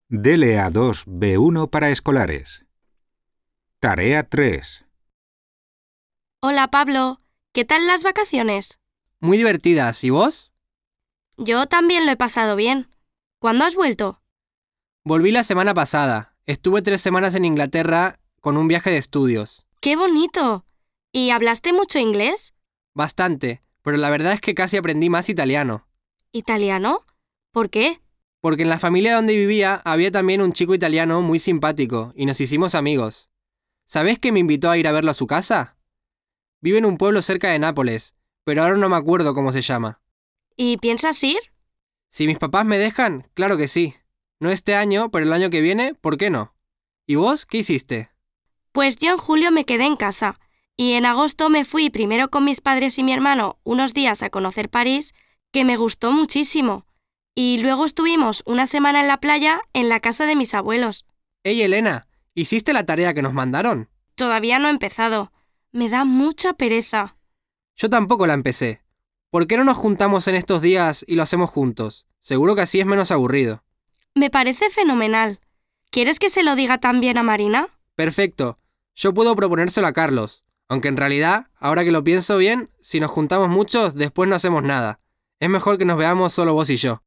DLA2 B1 para escolares. Tarea 3. Hola Pablo, ¿qué tal las vacaciones? Muy divertidas, ¿y vos? Yo también lo he pasado bien. ¿Cuándo has vuelto? Volví la semana pasada. Estuve 3 semanas en Inglaterra con un viaje de estudios. ¡Qué bonito! ¿Y hablaste mucho inglés? Bastante, pero la verdad es que casi aprendí más italiano. ¿Italiano? ¿Por qué? Porque en la familia donde vivía había también un chico italiano muy simpático y nos hicimos amigos. ¿Sabés que me invitó a ir a verlo a su casa? Vive en un pueblo cerca de Nápoles, pero ahora no me acuerdo cómo se llama. ¿Y piensas ir? Si mis papás me dejan, claro que sí. No este año, pero el año que viene, ¿por qué no? ¿Y vos qué hiciste? Pues yo en julio me quedé en casa y en agosto me fui primero con mis padres y mi hermano unos días a conocer París, que me gustó muchísimo. Y luego estuvimos una semana en la playa en la casa de mis abuelos. Hey Elena, ¿hiciste la tarea que nos mandaron? Todavía no he empezado. Me da mucha pereza. Yo tampoco la empecé. ¿Por qué no nos juntamos en estos días y lo hacemos juntos? Seguro que así es menos aburrido. Me parece fenomenal. ¿Quieres que se lo diga también a Marina? Perfecto. Yo puedo proponérselo a Carlos. Aunque en realidad, ahora que lo pienso bien, si nos juntamos muchos, después no hacemos nada. Es mejor que nos veamos solo vos y yo.